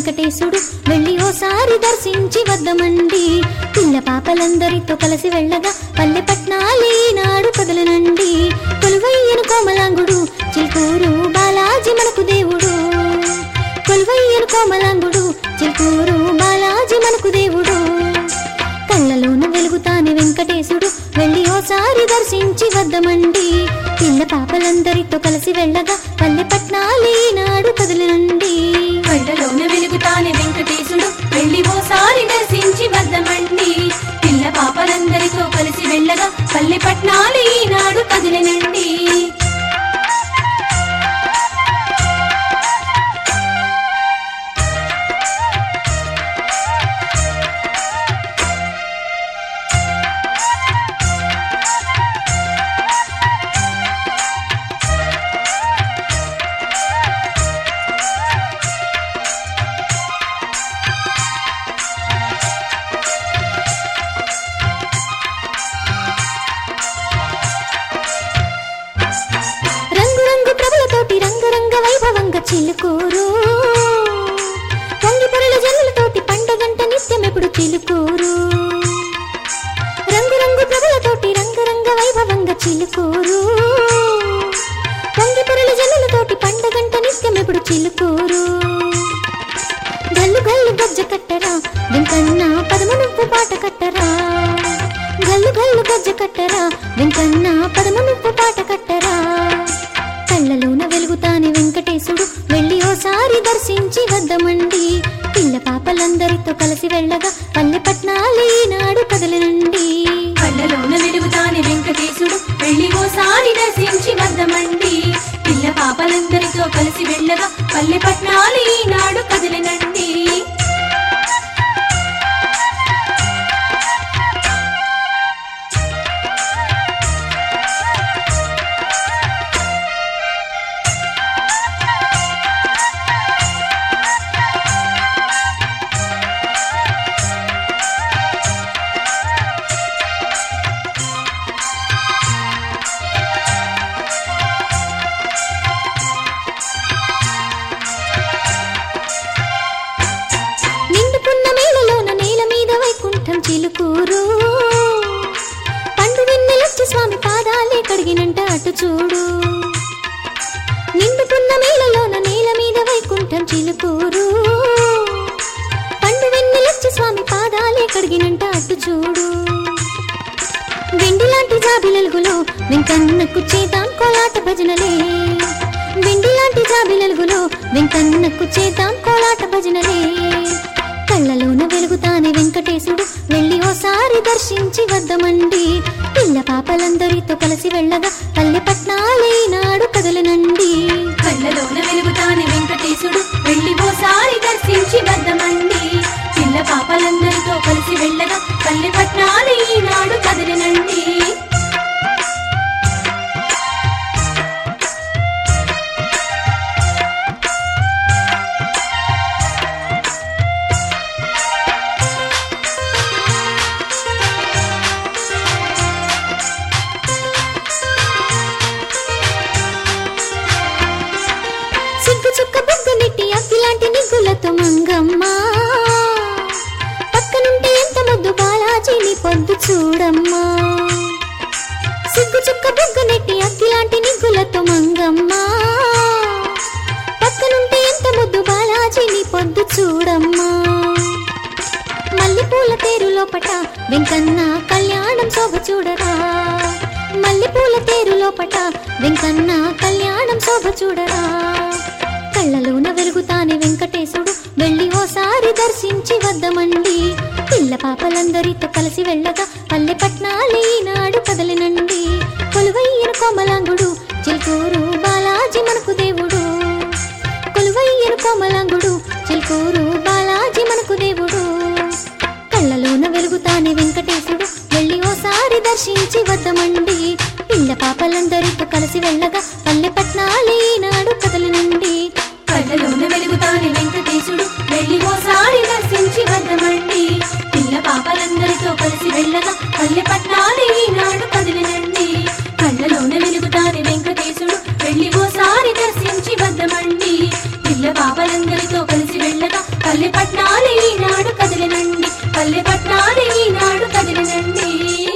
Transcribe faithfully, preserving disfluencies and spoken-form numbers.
వెంకటేశుడు వెళ్ళి ఓసారి దర్శించి వద్దమండి. పిల్ల పాపలందరితో కలిసి వెళ్ళగా పల్లె పట్నాలి నాడు కదలనండి. కొలువయ్యను కోమలాంగుడు చిల్కూరు బాలాజీ మనకు దేవుడు. కొలువయ్యను కోమలాంగుడు చిల్కూరు బాలాజీ మనకు దేవుడు. కళ్ళలోన వెలుగుతాని వెంకటేశుడు వెళ్ళి ఓసారి దర్శించి వద్దమండి. పిల్ల పాపలందరితో కలిసి వెళ్ళగా పల్లె పట్నాలి నాడు కదలనండి. కళ్ళలోన వెలుగుతాని వెంకటేశుడు వెళ్ళి ఓసారి దర్శించి వద్దమండి. పిల్ల పాపలందరితో కలిసి వెళ్ళగా పల్లె పట్నాలి నాడు కదలనండి. చిలుకూరు పొంగి పొరల జల్లులతోటి పండగంట నిత్యమెప్పుడు చిలుకూరు. రంగు రంగు ప్రభులతోటి రంగరంగ వైభవంగా చిలుకూరు. పొంగి పొరల జల్లులతోటి పండగంట నిత్యమెప్పుడు చిలుకూరు. గల్లు గల్లు గజ్జ కట్టరా వెంకన్న పదము నువ్వు పాట కట్టరా. గల్లు గల్లు గజ్జ కట్టరా వెంకన్న పదము నువ్వు పాట కట్టరా. కళ్ళలోన వెలుగుతాని వెంకటేశుడు వెళ్ళి ఓసారి దర్శించి వద్దమండి. పిల్ల పాపలందరితో కలిసి వెళ్ళగా పల్లె పట్నాలి నాడు కదలనండి. కళ్ళలోన వెలుగుతాని వెంకటేశుడు వెళ్ళి ఓసారి దర్శించి వద్దమండి. పిల్ల పాపలందరితో కలిసి వెళ్ళగా పల్లె పట్నాలి నాడు కదలనండి. చిలుకూరు పండు వెన్నెలొచ్చి స్వామి పాదాలే కడిగినంట అటు చూడు. నిండుకున్న మేళలోన నేల మీద వైకుంఠం చిలుకూరు. పండు వెన్నెలొచ్చి స్వామి పాదాలే కడిగినంట అటు చూడు. వెండి లాంటి జాబిలలుగులో వెంకన్నకు చేతాం కోలాట భజనలే. వెండి లాంటి జాబిలలుగులో వెంకన్నకు చేతాం కోలాట భజనలే. కళ్ళలోన వెలుగుతాని వెంకటేశుడు వెళ్ళి ఓసారి దర్శించి వద్దమండి. పిల్ల పాపలందరితో కలిసి వెళ్ళగా పల్లె పట్నాలి నాడు కదలనండి. కళ్ళలోన వెలుగుతాని వెంకటేశుడు వెళ్ళి ఓసారి దర్శించి వద్దమండి. పిల్ల పాపలందరితో కలిసి వెళ్ళగా పల్లె పట్నాలి నాడు కదలనండి. చుక్క బుగ్గ నెట్టి అగ్గిలాంటి నిగ్గులతో మంగమ్మ పక్కనుంటే ఎంత ముద్దు బాలాజీని పొద్దు చూడమ్మా. సిగ్గు చుక్క బుగ్గ నెట్టి అగ్గిలాంటి నిగ్గులతో మంగమ్మ పక్కనుంటే ఎంత ముద్దు బాలాజీని పొద్దు చూడమ్మా. మల్లెపూల తేరు లోపట వెంకన్న కళ్యాణం శోభ చూడరా. మల్లెపూల తేరు లోపట వెంకన్న కళ్యాణం శోభ చూడరా. కళ్ళలోన వెలుగుతాని వెంకటేశుడు వెళ్ళి ఓసారి దర్శించి వద్దమండి. పిల్ల పాపలందరితో కలిసి వెళ్ళగా పల్లె పట్నాలి నాడు కదలనండి. కొలువయ్యను కోమలాంగుడు చిల్కూరు బాలాజీ మనకు దేవుడు. కొలువయ్యను కోమలాంగుడు చిల్కూరు బాలాజీ మనకు దేవుడు. కళ్ళలోన వెలుగుతాని వెంకటేశుడు వెళ్ళి ఓసారి దర్శించి వద్దమండి. పిల్ల పాపలందరితో కలిసి వెళ్ళగా పల్లె పట్నాలి నాడు కదలనండి. కళ్ళలోన వెలుగుతాని వెంకటేశుడు వెళ్ళి ఓసారి దర్శించి వద్దమండి. పిల్ల పాపలందరితో కలిసి వెళ్ళగా పల్లె పట్నాలి నాడు కదలనండి. కళ్ళలోన వెలుగుతాని వెంకటేశుడు వెళ్ళి ఓసారి దర్శించి వద్దమండి. పిల్ల పాపలందరితో కలిసి వెళ్ళగా పల్లె పట్నాలు ఈనాడు కదిలినండి పల్లె పట్నాలు ఈనాడు కదిలినండి